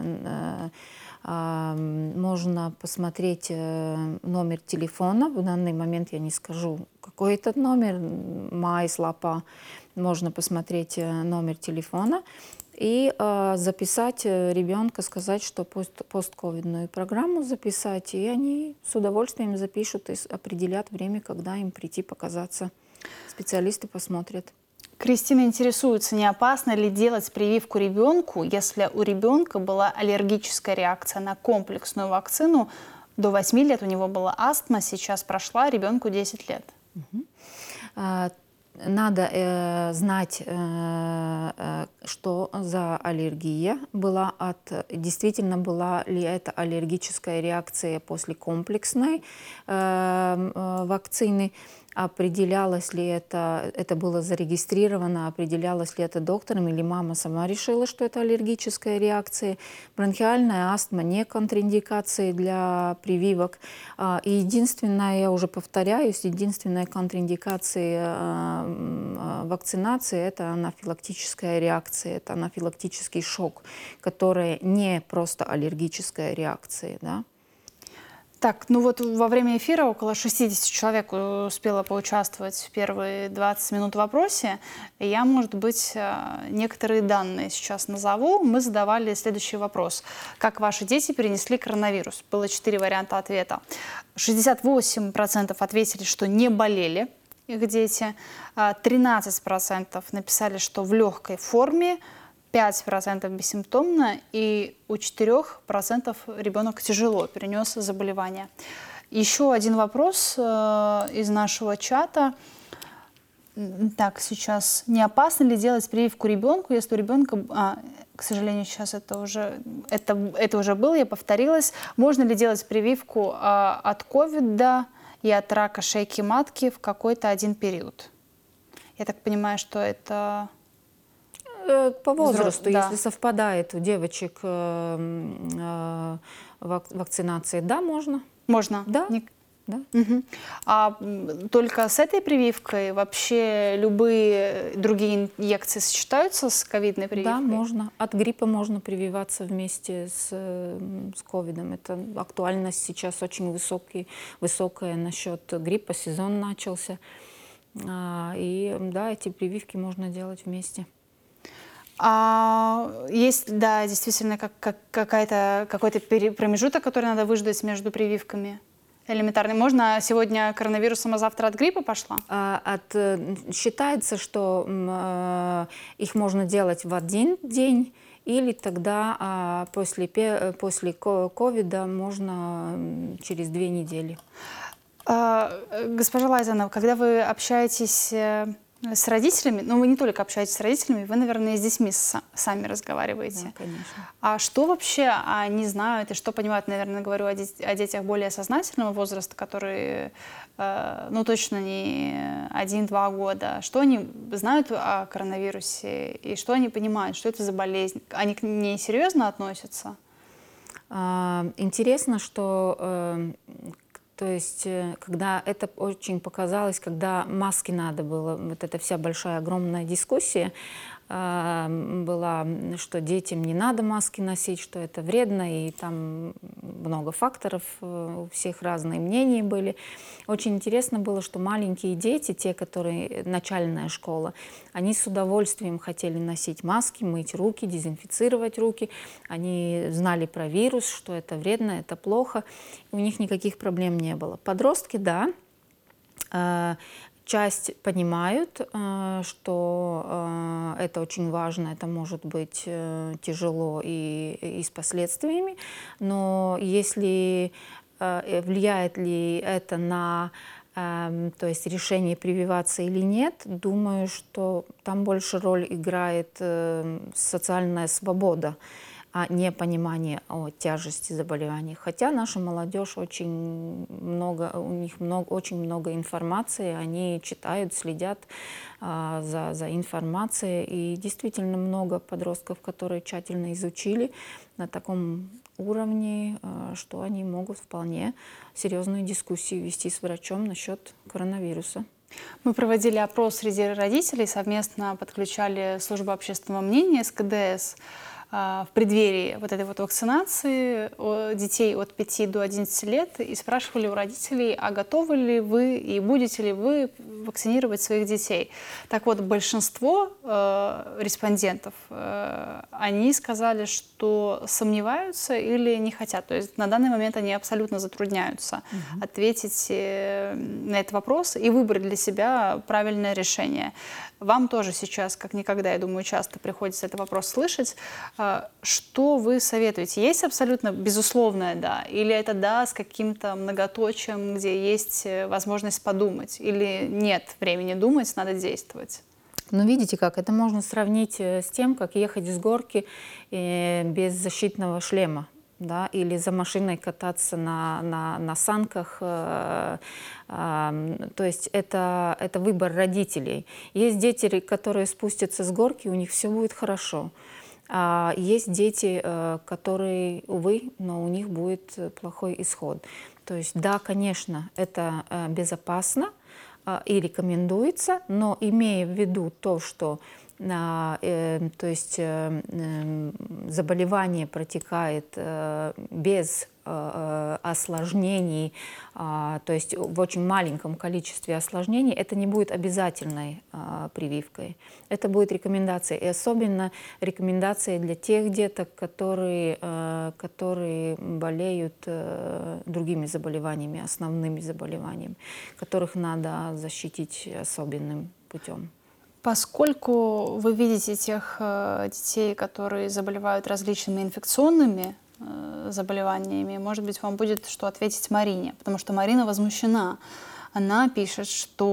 можно посмотреть номер телефона. В данный момент я не скажу, какой это номер, Майслапа. Можно посмотреть номер телефона и э, записать ребенка, сказать, что пост, постковидную программу записать, и они с удовольствием запишут и определят время, когда им прийти показаться. Специалисты посмотрят. Кристина интересуется, не опасно ли делать прививку ребенку, если у ребенка была аллергическая реакция на комплексную вакцину. До восьми лет у него была астма, сейчас прошла, ребенку десять лет. Угу. А, Надо э, знать, э, э, что за аллергия была, от, действительно была ли это аллергическая реакция после комплексной э, э, вакцины, определялось ли это, это было зарегистрировано, определялось ли это доктором, или мама сама решила, что это аллергическая реакция. Бронхиальная астма не контраиндикации для прививок. И единственная, я уже повторяюсь, единственная контраиндикация вакцинации – это анафилактическая реакция, это анафилактический шок, которая не просто аллергическая реакция, да? Так, ну вот во время эфира около шестидесяти человек успело поучаствовать в первые двадцать минут в вопросе. И я, может быть, некоторые данные сейчас назову. Мы задавали следующий вопрос. Как ваши дети перенесли коронавирус? Было четыре варианта ответа. шестьдесят восемь процентов ответили, что не болели их дети. тринадцать процентов написали, что в легкой форме. пять процентов бессимптомно, и у четырёх процентов ребенок тяжело перенес заболевание. Еще один вопрос э, из нашего чата. Так, сейчас. Не опасно ли делать прививку ребенку, если у ребенка... А, к сожалению, сейчас это уже, это, это уже было, я повторилась. Можно ли делать прививку э, от ковида и от рака шейки матки в какой-то один период? Я так понимаю, что это... По возрасту, да. Если совпадает у девочек э, э, вакцинация, да, можно. Можно? Да. Не... Да? Угу. А только с этой прививкой вообще любые другие инъекции сочетаются с ковидной прививкой? Да, можно. От гриппа можно прививаться вместе с, с ковидом. Это актуальность сейчас очень высокий, высокая насчет гриппа, сезон начался. И да, эти прививки можно делать вместе. А есть, да, действительно как, как, какая-то, какой-то промежуток, который надо выждать между прививками? Элементарный. Можно сегодня коронавирусом, а завтра от гриппа пошла? А, от, считается, что э, их можно делать в один день, или тогда а, после, после ковида можно через две недели. А, госпожа Лайзанова, когда вы общаетесь с родителями, ну вы не только общаетесь с родителями, вы, наверное, с детьми сами разговариваете. Да, конечно. А что вообще они знают и что понимают, наверное, говорю о, дет о детях более сознательного возраста, которые, э, ну точно не один-два года. Что они знают о коронавирусе и что они понимают, что это за болезнь? Они к ней серьезно относятся? А, интересно, что... Э, То есть, когда это очень показалось, когда маски надо было, вот эта вся большая, огромная дискуссия э, была, что детям не надо маски носить, что это вредно, и там много факторов, у всех разные мнения были. Очень интересно было, что маленькие дети, те, которые начальная школа, они с удовольствием хотели носить маски, мыть руки, дезинфицировать руки. Они знали про вирус, что это вредно, это плохо. У них никаких проблем не было. Подростки, да, часть понимают, что это очень важно, это может быть тяжело и, и с последствиями, но если влияет ли это на, то есть решение прививаться или нет, думаю, что там больше роль играет социальная свобода, а не понимание о тяжести заболеваний. Хотя наша молодежь очень много, у них много, очень много информации, они читают, следят а, за, за информацией. И действительно много подростков, которые тщательно изучили на таком уровне, а, что они могут вполне серьезную дискуссию вести с врачом насчет коронавируса. Мы проводили опрос среди родителей, совместно подключали службу общественного мнения эс ка дэ эс в преддверии вот этой вот вакцинации детей от пяти до одиннадцати лет и спрашивали у родителей, а готовы ли вы и будете ли вы вакцинировать своих детей. Так вот, большинство э, респондентов, э, они сказали, что сомневаются или не хотят. То есть на данный момент они абсолютно затрудняются угу. ответить э, на этот вопрос и выбрать для себя правильное решение. Вам тоже сейчас, как никогда, я думаю, часто приходится этот вопрос слышать. Что вы советуете? Есть абсолютно безусловное «да»? Или это «да» с каким-то многоточием, где есть возможность подумать? Или нет времени думать, надо действовать? Ну, видите как, это можно сравнить с тем, как ехать с горки без защитного шлема. Да, или за машиной кататься на, на, на санках. Э, э, то есть это, это выбор родителей. Есть дети, которые спустятся с горки, у них все будет хорошо. А есть дети, э, которые, увы, но у них будет плохой исход. То есть да, конечно, это э, безопасно э, и рекомендуется, но имея в виду то, что А, э, то есть э, э, заболевание протекает э, без э, осложнений, э, то есть в очень маленьком количестве осложнений, это не будет обязательной э, прививкой. Это будет рекомендация, и особенно рекомендация для тех деток, которые, э, которые болеют э, другими заболеваниями, основными заболеваниями, которых надо защитить особенным путем. Поскольку вы видите тех э, детей, которые заболевают различными инфекционными э, заболеваниями, может быть, вам будет что ответить Марине, потому что Марина возмущена. Она пишет,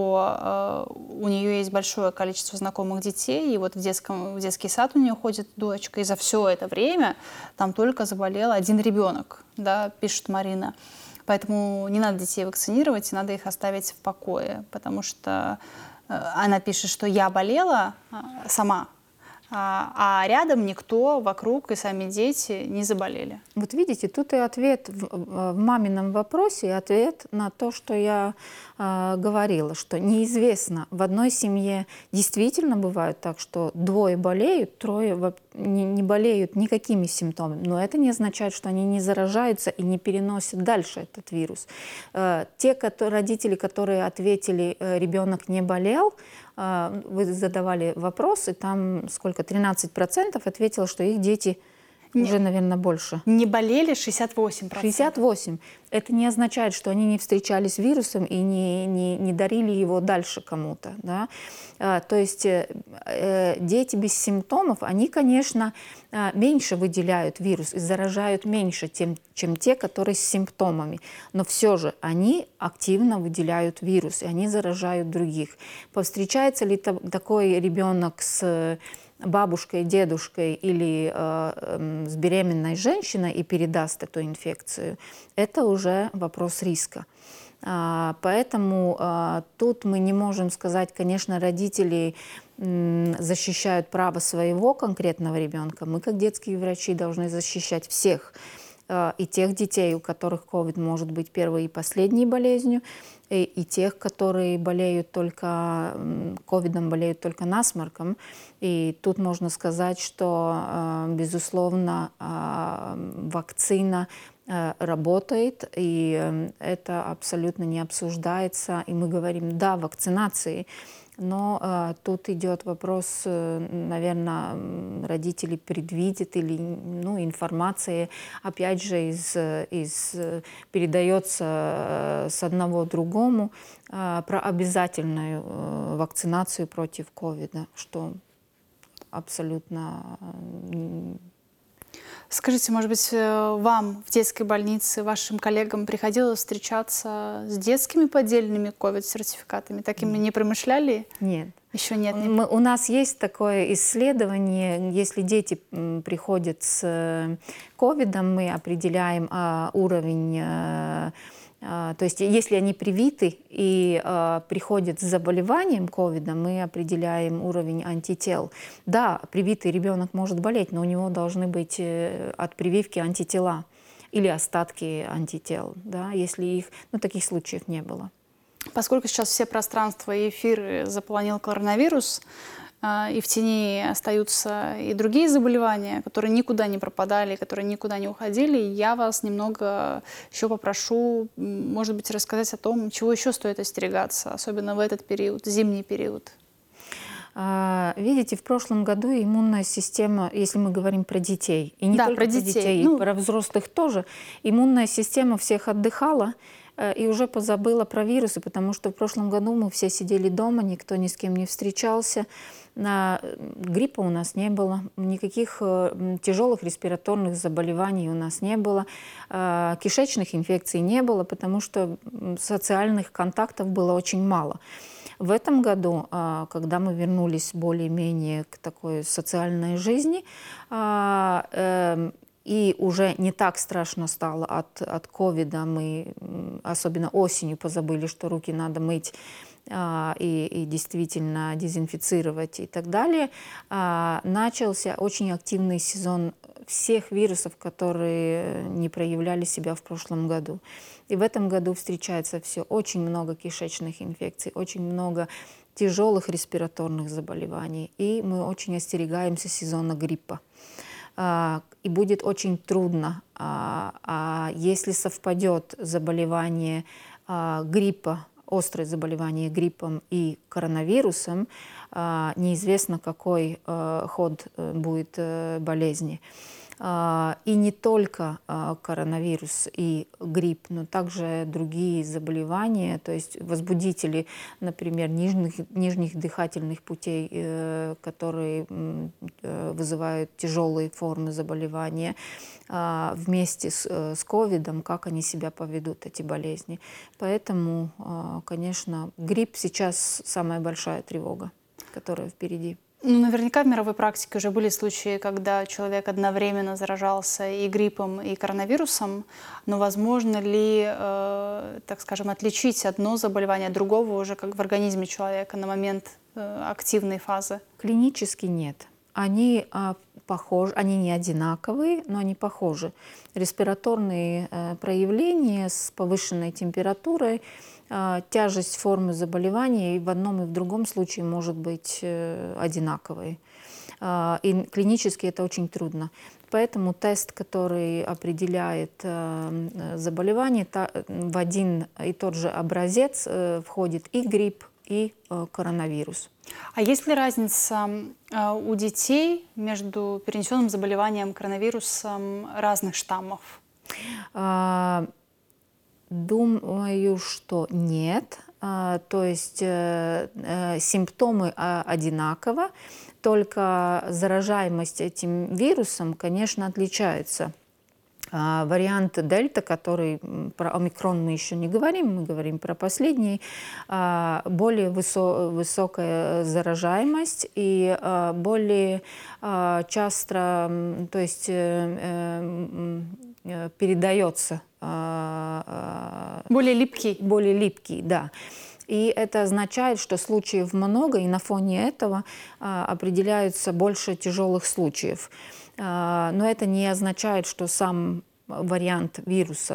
что э, у нее есть большое количество знакомых детей, и вот в, детском, в детский сад у нее ходит дочка, и за все это время там только заболел один ребенок, да, пишет Марина. Поэтому не надо детей вакцинировать, надо их оставить в покое, потому что она пишет, что я болела сама, а, а рядом никто вокруг и сами дети не заболели. Вот видите, тут и ответ в, в мамином вопросе, и ответ на то, что я э, говорила, что неизвестно, в одной семье действительно бывает так, что двое болеют, трое не, не болеют никакими симптомами, но это не означает, что они не заражаются и не переносят дальше этот вирус. Э, те которые, родители, которые ответили, э, ребенок не болел, э, вы задавали вопросы, там сколько, тринадцать процентов ответило, что их дети уже, наверное, больше. Не болели шестьдесят восемь процентов. шестьдесят восемь. Это не означает, что они не встречались с вирусом и не, не, не дарили его дальше кому-то. Да? А, то есть э, э, дети без симптомов, они, конечно, э, меньше выделяют вирус и заражают меньше, тем, чем те, которые с симптомами. Но все же они активно выделяют вирус, и они заражают других. Повстречается ли та, такой ребенок с бабушкой, дедушкой или э, э, с беременной женщиной и передаст эту инфекцию, это уже вопрос риска. А, поэтому а, тут мы не можем сказать, конечно, родители м, защищают право своего конкретного ребенка. Мы, как детские врачи, должны защищать всех. А, и тех детей, у которых ковид может быть первой и последней болезнью, и, и тех, которые болеют только ковидом, болеют только насморком. И тут можно сказать, что, безусловно, вакцина работает, и это абсолютно не обсуждается. И мы говорим «да» вакцинации, но э, тут идет вопрос, э, наверное, родители предвидят или ну, информация, опять же, из, из, передается с одного другому э, про обязательную э, вакцинацию против ковида, что абсолютно... Э, Скажите, может быть, вам в детской больнице, вашим коллегам приходилось встречаться с детскими поддельными ковид-сертификатами? Такими не промышляли? Нет. Еще нет? нет. Мы, у нас есть такое исследование, если дети приходят с ковидом, мы определяем а, уровень... А, То есть если они привиты и э, приходят с заболеванием ковида, мы определяем уровень антител. Да, привитый ребенок может болеть, но у него должны быть э, от прививки антитела или остатки антител, да, если их, ну, таких случаев не было. Поскольку сейчас все пространства и эфиры заполонил коронавирус, и в тени остаются и другие заболевания, которые никуда не пропадали, которые никуда не уходили, я вас немного еще попрошу, может быть, рассказать о том, чего еще стоит остерегаться, особенно в этот период, зимний период. Видите, в прошлом году иммунная система, если мы говорим про детей, и не да, только про про детей, детей, ну... и про взрослых тоже, иммунная система всех отдыхала и уже позабыла про вирусы, потому что в прошлом году мы все сидели дома, никто ни с кем не встречался, гриппа у нас не было, никаких тяжелых респираторных заболеваний у нас не было, кишечных инфекций не было, потому что социальных контактов было очень мало. В этом году, когда мы вернулись более-менее к такой социальной жизни, и уже не так страшно стало от, от ковида, мы особенно осенью позабыли, что руки надо мыть а, и, и действительно дезинфицировать и так далее, а, начался очень активный сезон всех вирусов, которые не проявляли себя в прошлом году. И в этом году встречается все очень много кишечных инфекций, очень много тяжелых респираторных заболеваний, и мы очень остерегаемся сезона гриппа. И будет очень трудно, если совпадет заболевание гриппа, острое заболевание гриппом и коронавирусом, неизвестно, какой ход будет болезни. И не только коронавирус и грипп, но также другие заболевания, то есть возбудители, например, нижних, нижних дыхательных путей, которые вызывают тяжелые формы заболевания, вместе с ковидом, как они себя поведут, эти болезни. Поэтому, конечно, грипп сейчас самая большая тревога, которая впереди. Ну, наверняка в мировой практике уже были случаи, когда человек одновременно заражался и гриппом, и коронавирусом, но возможно ли, э, так скажем, отличить одно заболевание от другого уже как в организме человека на момент э, активной фазы? Клинически нет. Они а, похожи, они не одинаковые, но они похожи. Респираторные а, проявления с повышенной температурой, а, тяжесть формы заболевания и в одном и в другом случае может быть а, одинаковой. А, и клинически это очень трудно. Поэтому тест, который определяет а, заболевание, та, в один и тот же образец а, входит и грипп, и а, коронавирус. А есть ли разница э, у детей между перенесенным заболеванием коронавирусом разных штаммов? А, думаю, что нет. А, то есть э, э, симптомы а, одинаково, только заражаемость этим вирусом, конечно, отличается. А вариант дельта, который, про омикрон мы еще не говорим, мы говорим про последний, более высо, высокая заражаемость и более часто, то есть передается. Более липкий. Более липкий, да. И это означает, что случаев много, и на фоне этого определяются больше тяжелых случаев. Но это не означает, что сам вариант вируса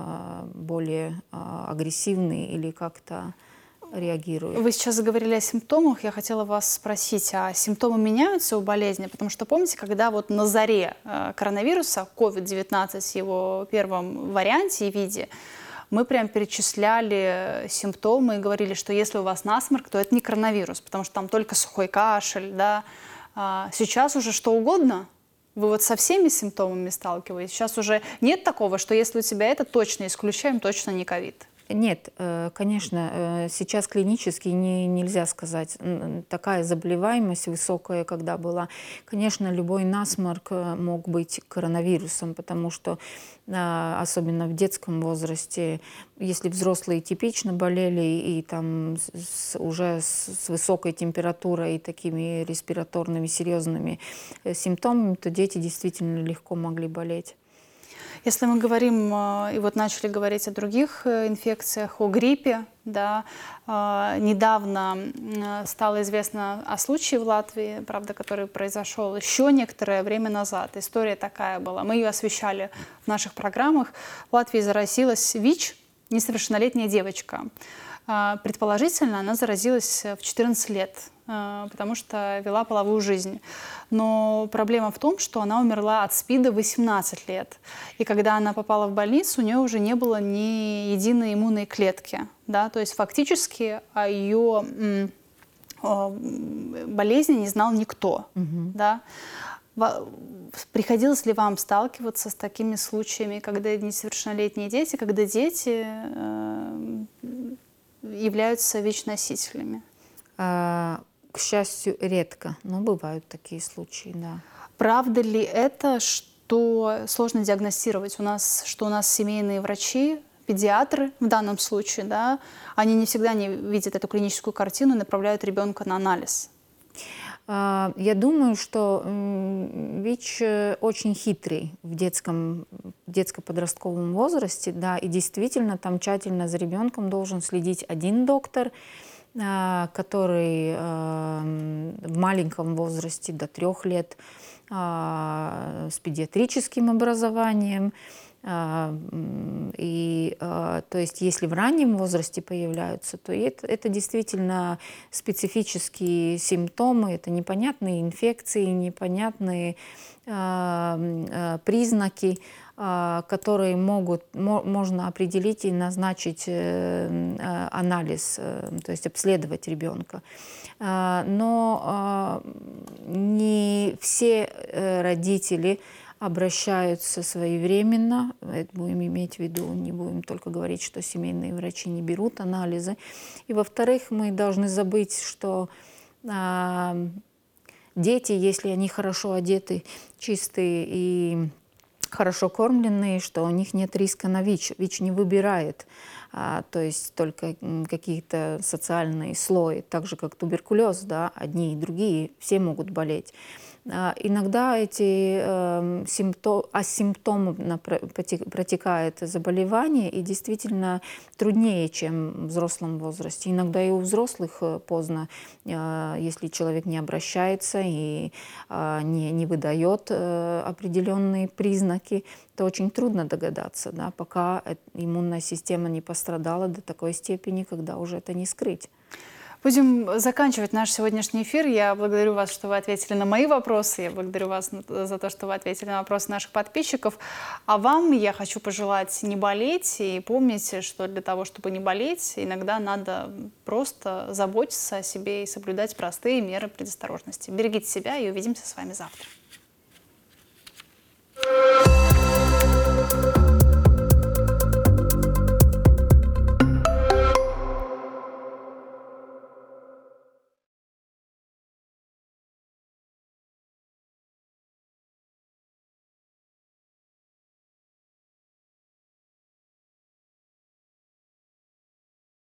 более агрессивный или как-то реагирует. Вы сейчас заговорили о симптомах. Я хотела вас спросить, а симптомы меняются у болезни? Потому что помните, когда вот на заре коронавируса, ковид девятнадцать в его первом варианте и виде, мы прям перечисляли симптомы и говорили, что если у вас насморк, то это не коронавирус, потому что там только сухой кашель, да. А сейчас уже что угодно. Вы вот со всеми симптомами сталкиваетесь? Сейчас уже нет такого, что если у тебя это, точно исключаем, точно не ковид? Нет, конечно, сейчас клинически не, нельзя сказать. Такая заболеваемость высокая, когда была. Конечно, любой насморк мог быть коронавирусом, потому что, особенно в детском возрасте, если взрослые типично болели и там с, уже с, с высокой температурой и такими респираторными серьезными симптомами, то дети действительно легко могли болеть. Если мы говорим, и вот начали говорить о других инфекциях, о гриппе, да, недавно стало известно о случае в Латвии, правда, который произошел еще некоторое время назад. История такая была, мы ее освещали в наших программах. В Латвии заразилась ВИЧ, несовершеннолетняя девочка. Предположительно, она заразилась в четырнадцать лет, потому что вела половую жизнь. Но проблема в том, что она умерла от СПИДа в восемнадцать лет. И когда она попала в больницу, у нее уже не было ни единой иммунной клетки. Да? То есть фактически о ее болезни не знал никто. Угу. Да? Приходилось ли вам сталкиваться с такими случаями, когда несовершеннолетние дети, когда дети э, являются ВИЧ-носителями? А, к счастью, редко, но бывают такие случаи, да. Правда ли это, что сложно диагностировать? У нас, что у нас семейные врачи, педиатры в данном случае, да, они не всегда не видят эту клиническую картину и направляют ребенка на анализ? Я думаю, что ВИЧ очень хитрый в детском, детско-подростковом возрасте, да, и действительно там тщательно за ребенком должен следить один доктор, который в маленьком возрасте до трех лет с педиатрическим образованием. И, то есть, если в раннем возрасте появляются, то это, это действительно специфические симптомы, это непонятные инфекции, непонятные э, признаки, э, которые могут, мо, можно определить и назначить э, анализ, э, то есть обследовать ребенка. Э, но э, не все э, родители обращаются своевременно, это будем иметь в виду, не будем только говорить, что семейные врачи не берут анализы. И во-вторых, мы должны забыть, что э, дети, если они хорошо одеты, чистые и хорошо кормленные, что у них нет риска на ВИЧ. ВИЧ не выбирает. а, то есть только м, какие-то социальные слои, так же как туберкулез, да, одни и другие, все могут болеть. А, Иногда эти э, симптом, асимптомно про- проти- протекает заболевание и действительно труднее, чем в взрослом возрасте. Иногда и у взрослых э, поздно, э, если человек не обращается и э, не, не выдает э, определенные признаки, то очень трудно догадаться, да, пока э- иммунная система не пострадала до такой степени, когда уже это не скрыть. Будем заканчивать наш сегодняшний эфир. Я благодарю вас, что вы ответили на мои вопросы. Я благодарю вас за то, что вы ответили на вопросы наших подписчиков. А вам я хочу пожелать не болеть. И помните, что для того, чтобы не болеть, иногда надо просто заботиться о себе и соблюдать простые меры предосторожности. Берегите себя и увидимся с вами завтра.